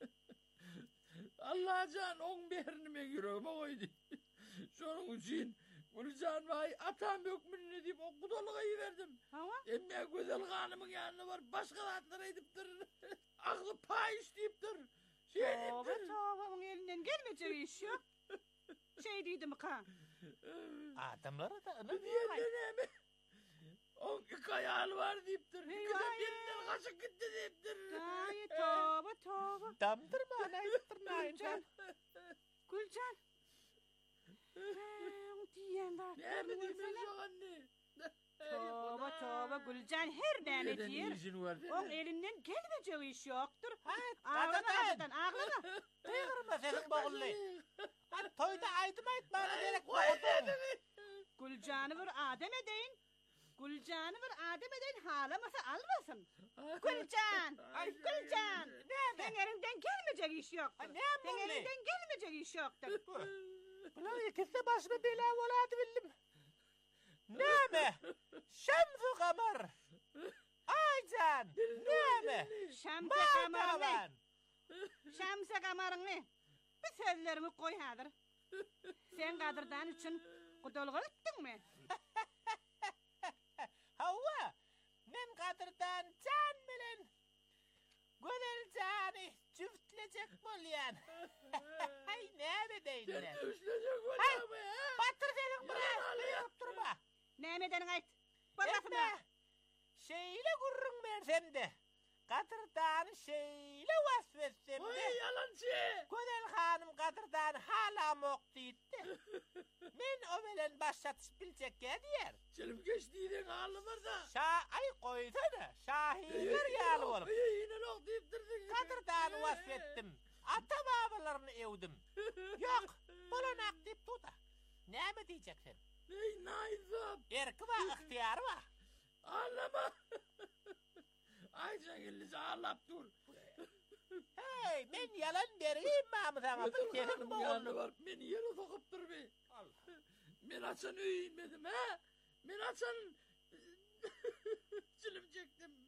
Allah can on berini yüreğime koydu. Şunun için Gülcan vay atam yok mu ne diyeyim o kudalığı verdim. Hava? Emme güzel hanımın yanına var başka atlara edip durur. Aklı pay isteyip dur. Şey edip Tövbe dur. tövbe onun elinden gelmeyecek iş yok. Şey dedim ka. Adamlara da ını Bir diyorlar. yerden mi? On iki ayağı var deyip dur. Hey, İki de vay. birinden kaçık gitti deyip dur. Gayet tövbe tövbe. Damdırma anayıptır Gülcan. Gülcan. Eee, diyen var. Ne mi diyeyim şu anne? Tövbe tövbe Gülcan her nene Neden diyer. işin var değil Onun mi? elinden gelmeyecek iş yoktur. Hayır, Ağlama kadından. kadından ağlama. Kıyırma senin boğullu. Ay toyda aydım ayt bana gerek Koy boğuldun. dedimi. Gülcan'ı bir adem edeyin. Gülcan'ı bir adem edeyin halamasa almasın. Gülcan. Ay Gülcan. Ne Sen elinden gelmeyecek iş yoktur. Ay, ne Sen mulli? elinden gelmeyecek iş yoktur. Ulan ikisi de başıma bela oladı bildim. Ne mi? Şemsu kamar. Aycan. Ne mi? Şemse kamarını. Matavan. Şemse kamarını. Bir sözlerimi koy hadır. Sen Kadırdan için kudolga ettin mi? Hava. Men Kadırdan can bilen. Güzel canı cüftlecek bolyan. Ay ne mi deyin Sen ne? düşlecek var Hay, abi ha. Batır senin biraz. Kıyırıp durma. Ne medeni ait? Bakmasın da. Emme. Şeyle gurrun versem de. Kadırdan şeyle vasfetsem Oy de. yalancı. Güzel hanım Kadırdan hala mok deydi. Men o bilen başlatış bilecek ya diyer. Çelim geçtiğinin halı var da. Şah ay koysana. Şahinler yağlı olup. İyi yine ok deyip durdun. Kadırdan'ı vasfettim. Ata babalarını evdim. Yok. Bulanak deyip tuta. Ne mi diyeceksin? Ey naizam. Erki var, ihtiyarı var. Ağlama. Aycan gillisi ağlap dur. Hey, men yalan vereyim mi ama sana? Ödül Senin hanımın yanı boğulun. var. Beni yere sokup dur be. Ben açan öyle inmedim ha. Ben açan çilim çektim.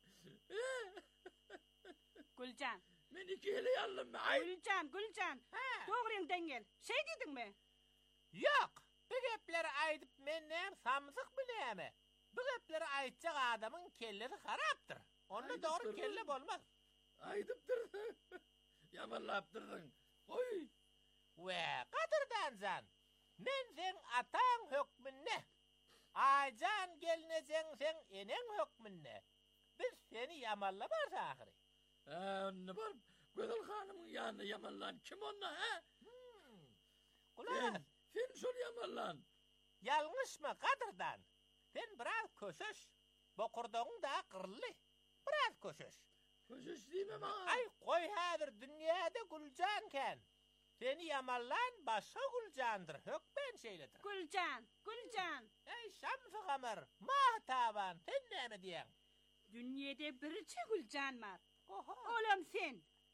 Gülcan. Ben iki ele yandım be. Ay. Gülcan, Gülcan. Ha. Doğru dengel. Şey dedin mi? Yok. Bu gepleri aydıp mennem samsık bile mi? Bu gepleri aytacak adamın kellesi haraptır. Onunla Aydıp doğru durdun. kelle olmaz. Aydıp durdun. Yamanlap durdun. Oy. Ve Kadırdan zan. Men sen atan hükmünne. Aycan gelineceksin sen enen hükmünne. Biz seni yamallamaz ahiri. Ha ne var? Güzel hanımın yanına yamanlan. Kim onunla ha? Hmm. Ulan Sen. Sen şol yamanlan. yanlış mı Kadırdan? Sen biraz köşüş. Bokurduğun da kırlı. Biraz köşüş. Koşuş değil mi bana? Ay koy hadır dünyada Gülcanken. Seni yamallan başka Gülcandır. Hükmen şeyledir. Gülcan, Gülcan. Ey Şamsı Kamer. Mahtaban. Sen ne mi diyen? Dünyada birçe Gülcan var. Oha. Oğlum sen.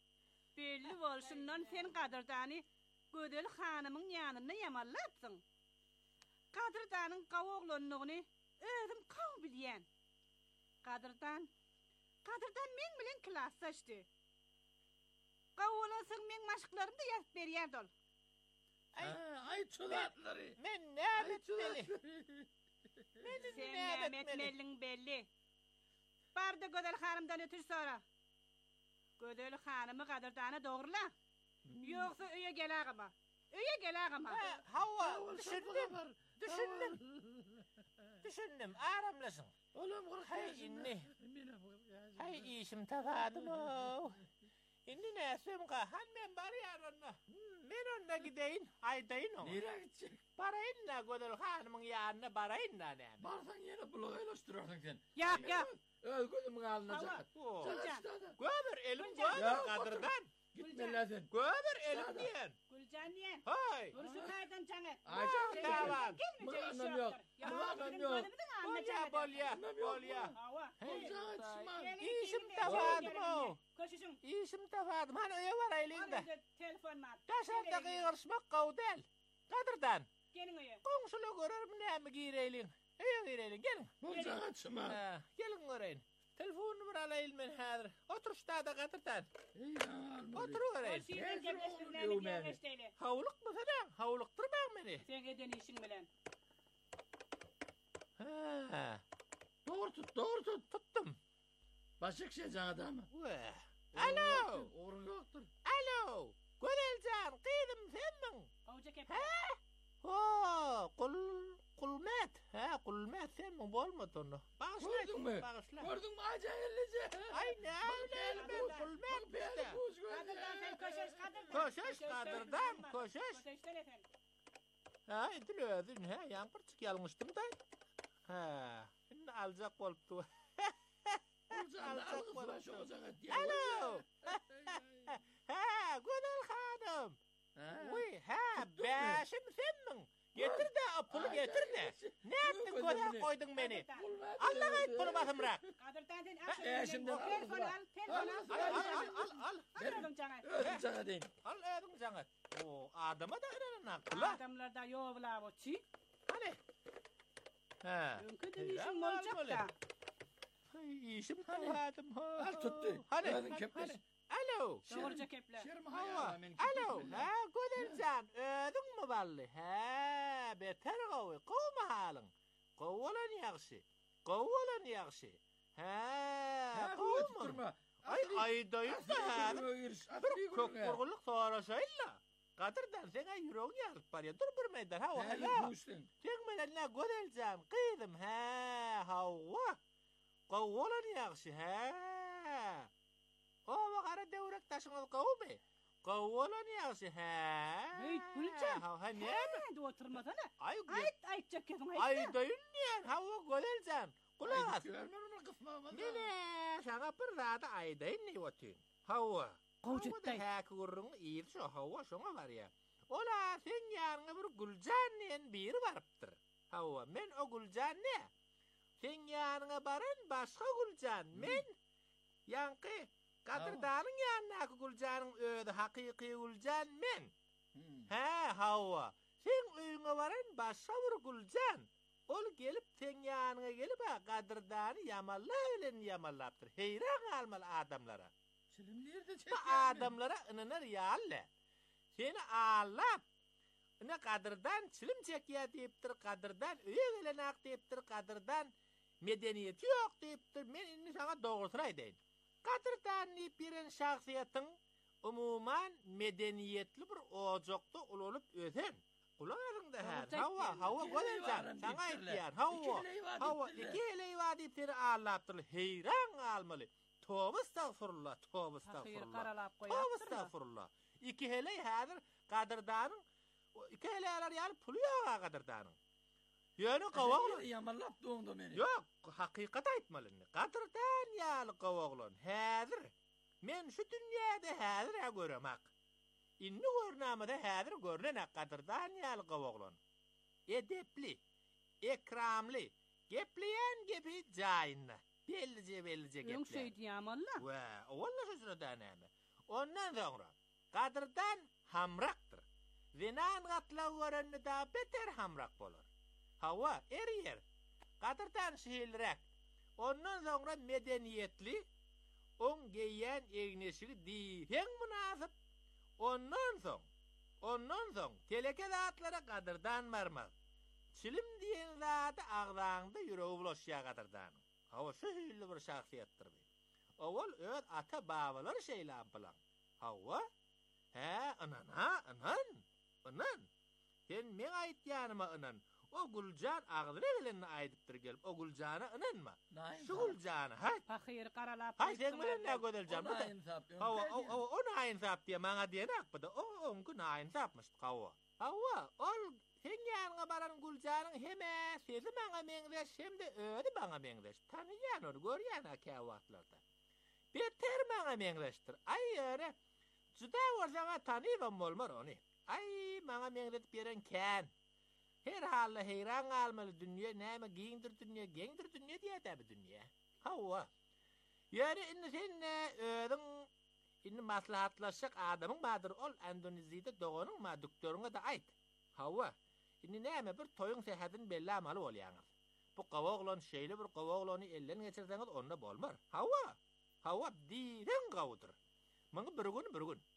Belli bolşundan sen Kadırdany Gödel hanymyň ýanyna ýamallatsyn. Kadırdanyň gawoglanlygyny özüm kaw bilýän. Kadırdan, Kadırdan men bilen klasslaşdy. Gawolasyň men maşyklarymda ýazyp berýär ol. Ay, ay çulatlary. Men nämet beli. Sen nämet melliň belli. Barda Gödel hanymdan ötür sora. Gödel hanymy Kadırdana dogurla. Ýoksa öýe gelägima. Öýe gelägima. Hawa, düşündim. Düşündim. Düşündim, aramlasın. Olam guruk. Hay inni. Hay işim tafadım o. Inni näsem gahan men bar ýaronna. Men onda gideyin, aýdaýyn o. Nere gitjek? Baraýynna Gödel hanymyň ýanyna baraýynna näme? Barsaň ýene bulaga ýlaşdyrarsyň sen. Ýap, ýap. Öl gözümiň aldyna Hawa, çak. Göbür elim göbür Kadırdan. Gitmeläsin. Göbür elim diýen. Gülcan diýen. Hay. Buruşy taýdan jaňat. Aýjak dawan. Anam ýok. Anam ýok. Bolya, bolya, bolya. Hawa. İşim tafadım o. Koşuşun. İşim tafadım. Hani öýe baraýlyň-da. Telefon mat. Taşanda gyrşmak gawdel. Kadırdan. Gelin öýe. Goňşuly görürüm näme gireýliň. Öýe gireýliň, gelin. Boljaga çyma. Ha, gelin göreýin. Telefon numara alayım men häzir. Oturuşda da Kadırdan. Otur göreýin. Hawlyk mı sen? Hawlykdyr meni. Sen eden işin bilen. Ha. Doğru tut, doğru tut. Tuttum. Başyk şey adamı. Wah. Alo. Orun yoktur. Alo. Gödeljan, qydym senmiň? Awja kep. Ha? Ho, kul kulmet. Ha, kulmet senmiň bolmady onu. Bağışla. Gördün mü? Bağışla. Gördün mü acayellice? Ay näme ben kulmet. Kadırdan sen koşuş, kadırdan. Koşuş, Kadırdan, koşuş. Koşuştan efendim. Ha, edil özün, ha, yankırçık yalmıştım da. Ha, şimdi alacak bolupdu. Alacak bolupdu. Alo. Ha, Gödel hanım. Uy, ha, beşim senmiň. Getir de, pulu getir de. Ne ettin Gödel koydun beni? Allah'a ait pulu basımrak. Kadırdan sen E, şimdi telefon al, telefon al. Al, al, al, al. Al jaňat. Öldüm sana deyin. Al ödün jaňat. O, adama da hıranın akılla. Adamlarda ýowla boçy. Hani? Ha. Öňkü de işin boljakda. Ay, işim tawadım. Al tuttu. Hani? Öldün keples. Alo. Doğruca kepler. Şerim Hawa. hayala men Alo. Ha, Gödeljan, ödün mü balli? Ha, beter gawy. Gowma halyň. Gowulan ýagşy. Gowulan ýagşy. Ha, gowma. Ay, aýdaýyn da. Çok gurguluk soraşaýla. Kadırdan sene ýüregiň ýaryp barýar. Dur bir meýdan. Hawa, hala. Sen bilenle Gödeljan, qydym. Ha, hawa. Gowulan ýagşy. Ha. O wagara dewrek taşyňyz gowby. Gowulan ýagşy. Ha. Hey, Gülcan. Ha, näme? Hadi oturmasana. Ay, Ayt, aytjak kesin ayt. aýdaýyn ýa. Hawa, Gödeljan. Kulak as. Mene. Mene, sana bir zada aýdaýyn ne wotyn. Hawa. Gowjutday. Ha, gurrun ýyl şo hawa şoňa barýar. Ola sen ýanyňa bir Güljan diýen biri barypdyr. Hawa, men o Güljan ne? Sen ýanyňa baran başga Güljan. Men ýanky Kadırdanyň ýanyna Güljanyň öýde hakyky Güljan men. Ha, Hawa. Sen öýüňe baran başga bir Güljan. Ol gelip sen ýanyňa gelip Kadırdany ýamallap bilen ýamallapdyr. Heyran almaly adamlara. Çilim nerede çek? Bu adamlara ыныnar ýalle. Seni allap. Ine Kadırdan çilim çekýär diýipdir, Kadırdan öýe gelenak diýipdir, Kadırdan medeniýeti ýok diýipdir. Men indi sana dogrusyny aýdaýyn. Kadırdan diýip biren şahsiýetiň umuman medeniýetli bir ojokda ulanyp ösen. Kulağırın da her. Hawa, Hawa Gödeljan. Sana aýtýar. Hawa. Hawa iki eleywa diýip seni allapdyr. Heyran almaly. Tövbe estağfurullah, tövbe estağfurullah. Tövbe estağfurullah. İki heley häzir Kadırdanyň iki heleyler ýaly puly ýok Kadırdanyň. Ýöne gowaglan ýamallap doňda meni. Ýok, hakykat aýtmalyny. Kadırdan ýaly gowaglan. Häzir men şu dünýäde häzir göremek. Inni görnämede häzir görnen Kadırdan ýaly gowaglan. Edepli, ekramly, gepleýän gepi jaýynda. Bellice bellice gepler. Öňşeýdi ýamalla. Wa, walla şeýle näme? Ondan sonra kadırdan hamraktır. Zinan gatla görünü da beter hamrak bolur. Hawa eriyer. Kadırdan şehilrek. Ondan sonra medeniyetli, on geyen egnesi dihen münasip. Ondan sonra, ondan sonra teleke zatlara kadırdan marmak. Çilim diyen zatı ağdağında yüreği bulaşıya kadırdan. Hawa şehilli bir şahsiyettir. Oval öd ata babalar şeylan bilan. Hawa? He, anan ha, anan. Anan. Sen men aytyanıma anan. O Gulcan ağzına geleni aydıptır gelip. O Gulcan'a ananma. Şu Gulcan'a hay. Fakir karalap. Hay sen bilen ne gödeleceğim. Ona insap. Hawa, o ona insap diye bana diyen akbıda. O onku na insapmış Hawa. Hawa, ol sen yanına baran Gulcan'ın heme sezi bana mengdeş hem de öyle bana mengdeş. Tanıyan onu görüyen akavatlarda. Beter bana mengdeştir. Ay öyle. Juda orzana tanıyorum olmar onu. Ay bana mengdet beren ken. Her halle heyran almalı dünya näme giyindir dünya giyindir dünya diye tabi dünya. Hawa. Yani inni sen ödün inni maslahatlaşacak adamın badır ol Endoneziyada doğanın ma doktoruna da ait. Hawa. Inni näme bir toyun sehatin belli amalı ol yalnız. Bu qavoğlan şeyli bir qavoğlanı elden geçirseniz onda bolmar. Hawa. Hawa diren qavdır. Mana bir gün bir gün.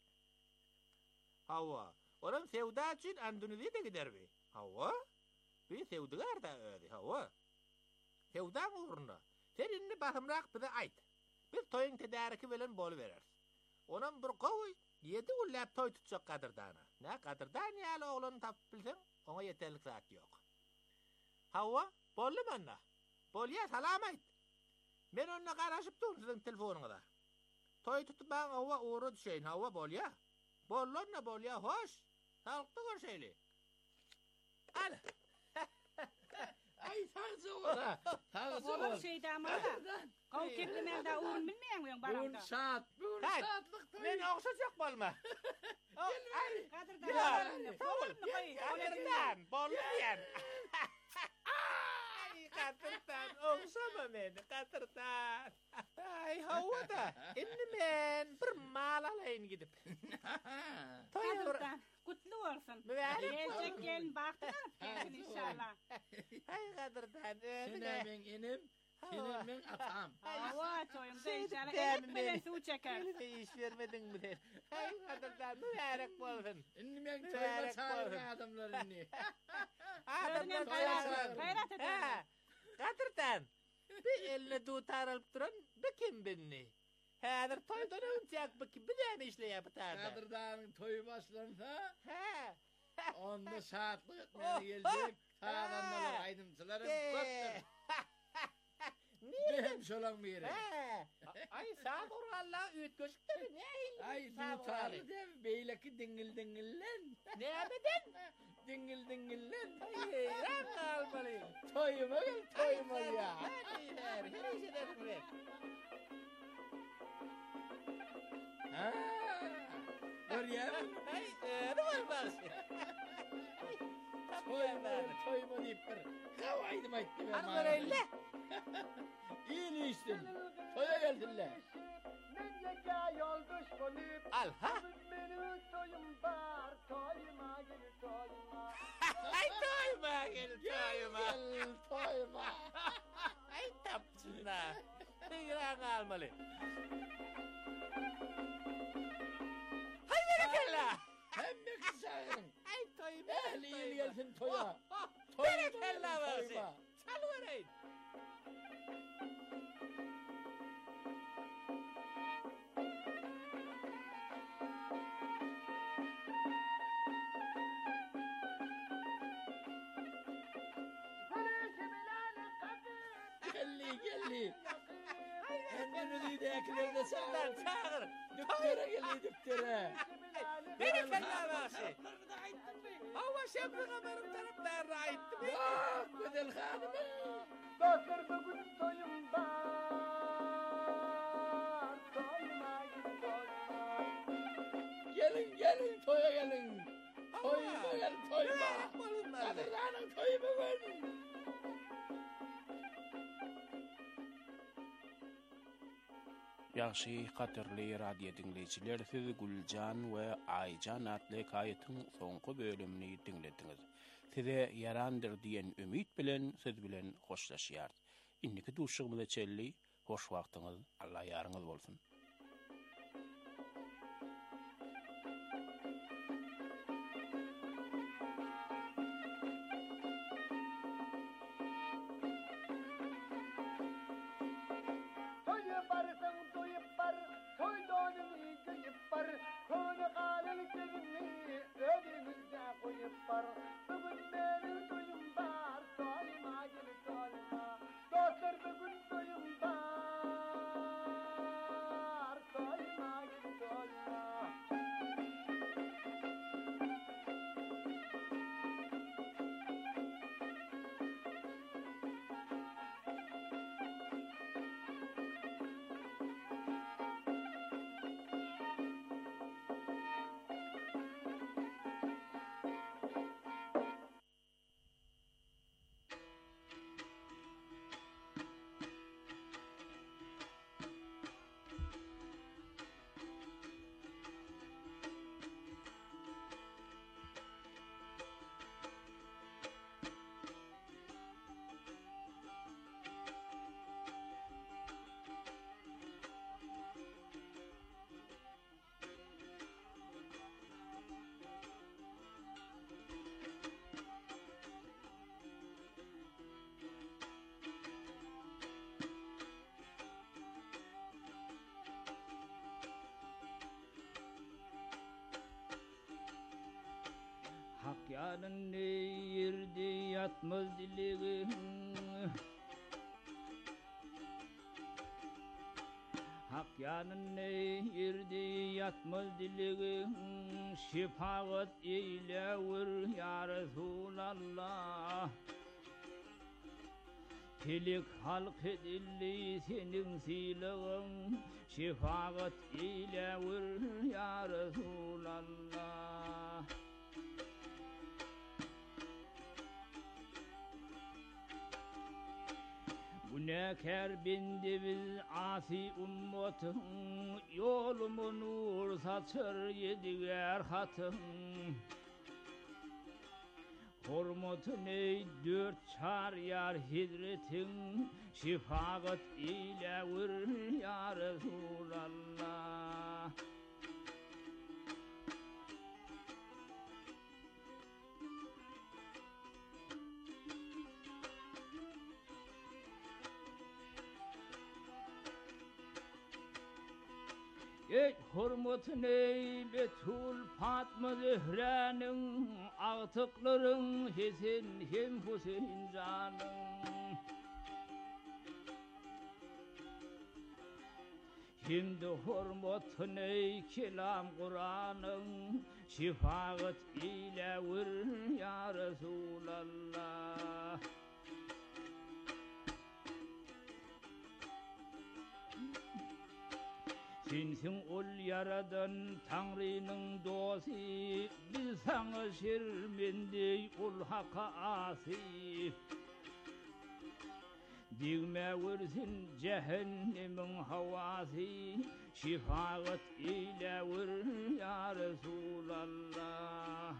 Hawa. Olam sevda için Endoneziyada gider bi. Hawa? Bir sevdigar da öyle Hawa. Sevda uğruna. Sen inni bahımrak bize ait. Bir toyun tedariki bilen bolu verer. Onam bir qoy yedi ullap toy tutacak kadırdana. Ne kadırdan yalı oğlanı tapıp bilsen ona yeterlik saat yok. Hawa, bollu manna. Bolya salam ait. Ben onunla karışıp durun sizin telefonuna. Toy tutup ben Hawa uğru düşeyin Hawa bolya. Bollon ne bolya hoş. Sağlıklı gör şeyli. Al. Ay sağsı ora. Sağsı ora. Olur şey damada. Kav keplemelde uğun bilmeyen uyan baranda. Un saat, un saatlık toy. Men oxşacak bolma. Ay kadırdan. Kadırdan. Bollu diyen. Ay kadırdan. Oxşama meni kadırdan. Ay Hawa da. Inni men bir mal alayın gidip. Kadırdan. Kutlu olsun. Gelecek gelin baktın inşallah. Ay kadırdan. Senem ben inim. Senem ben atam. Hawa toyumda inşallah. Elip bilen su çeker. Elime iş vermedin mi der. Ay kadırdan mübarek bolsun. İnni ben toyma çağırın adamlar inni. Adamlar hayrat eder. Kadırdan. Bir eline tutar alıp duran bir kim binni. Hadır toydan öncek bir kim bir de işleye biterdi. Kadırdan toy başlansa. He. Onda saatlik etmeye gelecek. Sağlanmalar aydımcılarım köptür. Behem şolan bir yere. Ay sağ dur Allah üyüt gözükleri ne? Ay tutarlı dev beyleki dingil dingillen. Ne abedin? Dingil dingillen. Ay ran almalı. Toyuma gel toyuma ya. Hadi der. Her işe der. Ha. Görüyor musun? Ay ne var başı? Toyuma toyuma deyip bir. Kavaydım ayıttı ben bana. Almarayla. İyi içtin. Toya geldinler. Al ha. Ay toyma gel toyma. Gel toyma. Ay tapçına. Tıran almalı. Hay berekella. Hem mi kızarın? Ay toyma. Ehliyin gelsin toya. Berekella varsı. Çal vereyim. Gelli gelli. Endoneziya'da de eklerine Çağır. Çağır. Doktora gelli doktora. Berekella varsı. Hava şemrine benim taraftarına aitti mi? Vah güzel hanımı. Bakır bugün toyum var. Toyma gidin toyma. Gelin gelin toya gelin. Toyma gel toyma. Kadırdanın toyma gelin. Yaxşı qatirli radio dinleyiciler, siz Gülcan ve Aycan adlı hikayetin sonku bölümünü dinlediniz. Size yarandır diyen ümit bilen siz bilen hoşlaşıyar. İnniki duşuğumuza çelli, hoş vaktiniz, Allah yarınız olsun. Hak yarın ne yerde yatmaz dileğim, Hak yarın ne yerde yatmaz dileğim, şefaat eyle vur ya Resulallah. Felek halk edildi senin silahın, şefaat eyle vur ya Resulallah. Günahkar bindi biz asi ummatın, yolumu nur saçır yediler hatın. Hurmatın ey dört çar yar hidretin, şefaat ile vur ya Resulallah. Ey hurmatın ey Betul Fatma Zehran'ın, artıkların Hesen hem Hüseyin canın. Şimdi hurmatın ey kelam Kur'an'ın, şefaat ile vur ya Resulallah. Sensin ol yaradan Tanrı'nın dostu, biz sana şirmendi ol haka asi. Digme vursun cehennemin havası, şefaat ile vur ya Resulallah.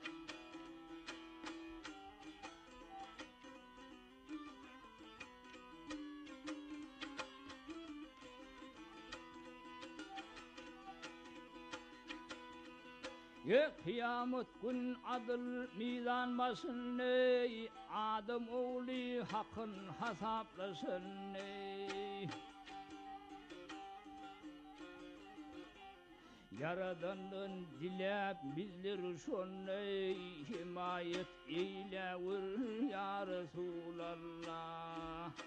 Ye kıyamet gün adıl mizan basın ey, Adam oğlu hakkın hesaplasın ey. Yaradanın dilep bizleri şun ey, himayet eyle vur ya Resulallah.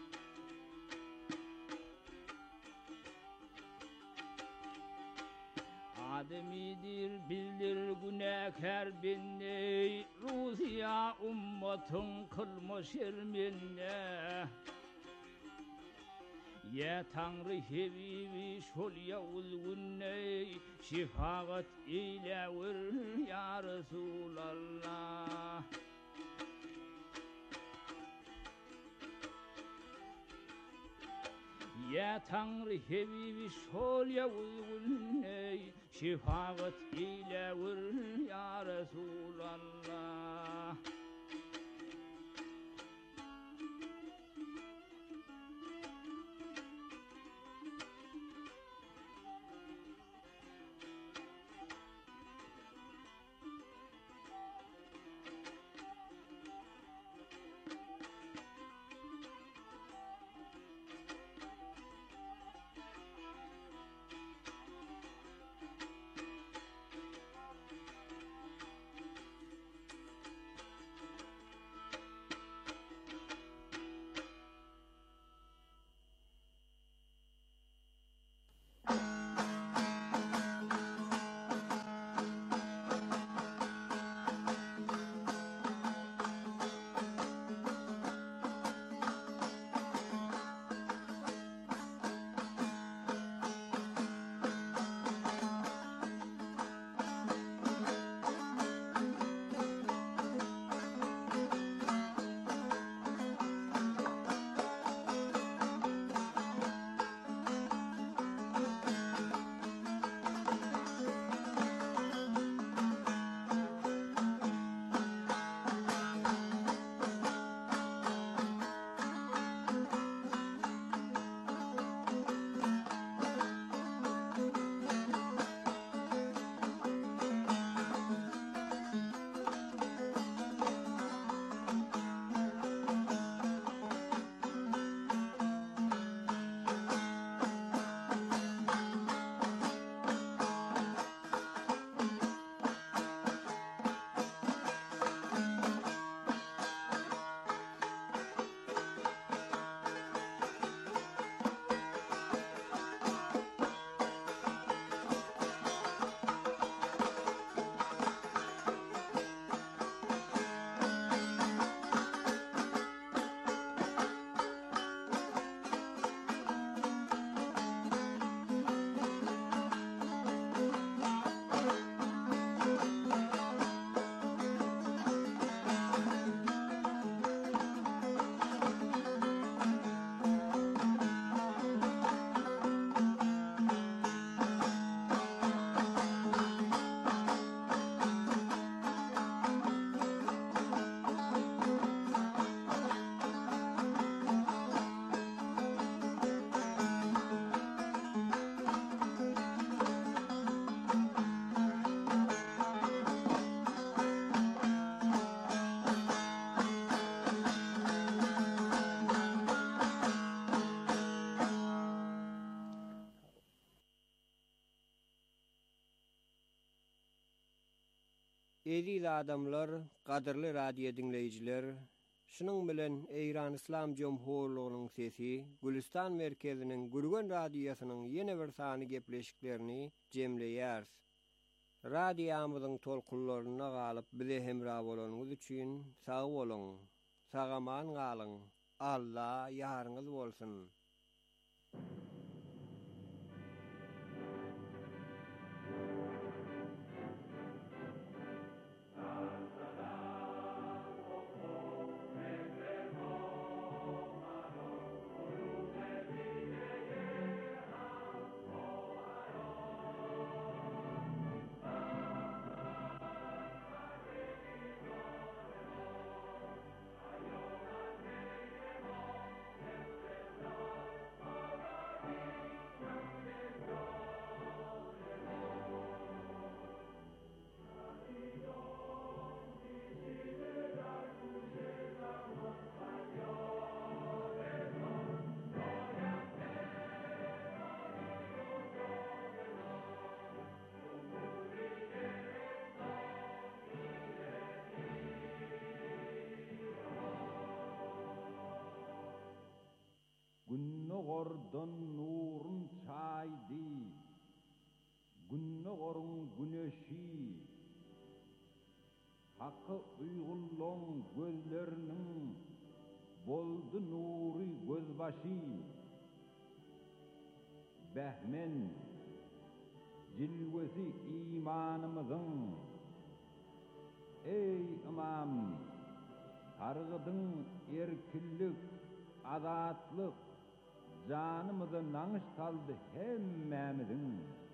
Ademidir bildir günahkar binne, Rusiya ummatın kılma şerminne. Ya Tanrı hebibi şol yavuz günne, şefaat eyle vur ya Resulallah. Ya Tanrı hevivi şol ya uygun ey şefaat ile vur ya Resulallah. Eziz adamlar, kadırlı radyo dinleyiciler, şunun bilen Eýran İslam Jomhurlugynyň sesi, Gülistan merkeziniň Gürgen radiosynyň ýene bir sany gepleşiklerini jemleýär. Radiýamyzyň tolkunlaryna galyp bize hemra bolanyňyz üçin sag bolun, sagaman galyň. Allah ýaryňyz bolsun. Günnogordan nurun çaydi, günnogorun güneşi, hakkı uygullan gözlerinin boldu nuri gözbaşı. Behmen, cilvesi imanımızın, ey imam, targıdın erkillik, azatlık, canımızı nanış saldı hemmemizin.